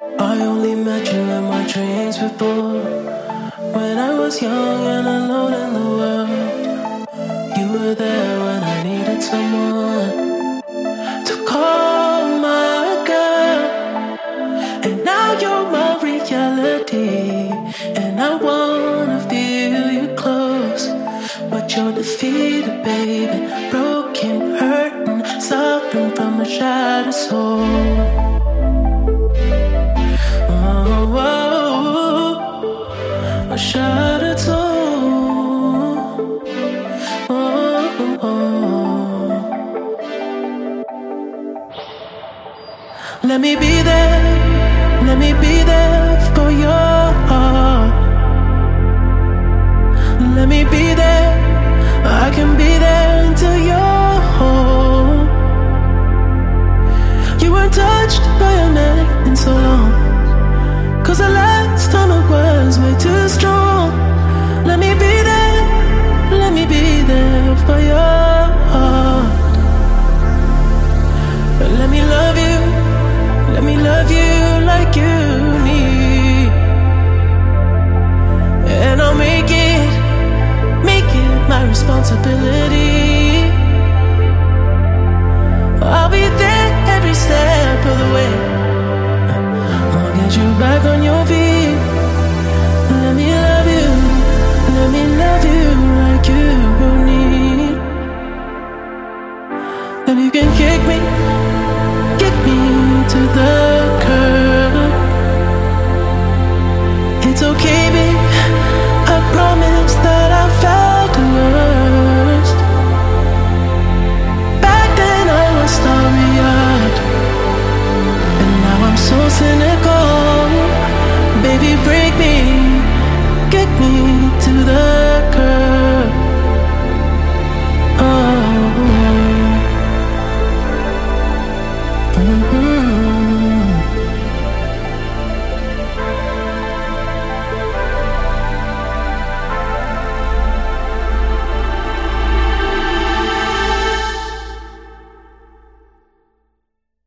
I only met you in my dreams before. When I was young and alone in the world, you were there when I needed someone to call my girl. And now you're my reality, and I wanna feel you close. But you're defeated, baby, broken, hurting, suffering from a shattered soul. A shattered soul. Let me be there. Let me be there for your heart. Let me be there. I can be there until you're home. You weren't touched by a man in so long, 'cause the last time it was way too strong. Let me be there. Let me be there for your heart. Let me love you. Let me love you like you need. And I'll make it my responsibility. I'll be there every step of the way. I'll get you back on your feet. Let me love you. Let me love you like you need. And you can kick me to the curb. It's okay, babe. I promise that I felt the worst. Back then I was starry-eyed, and now I'm so cynical. Baby, break me, get me to the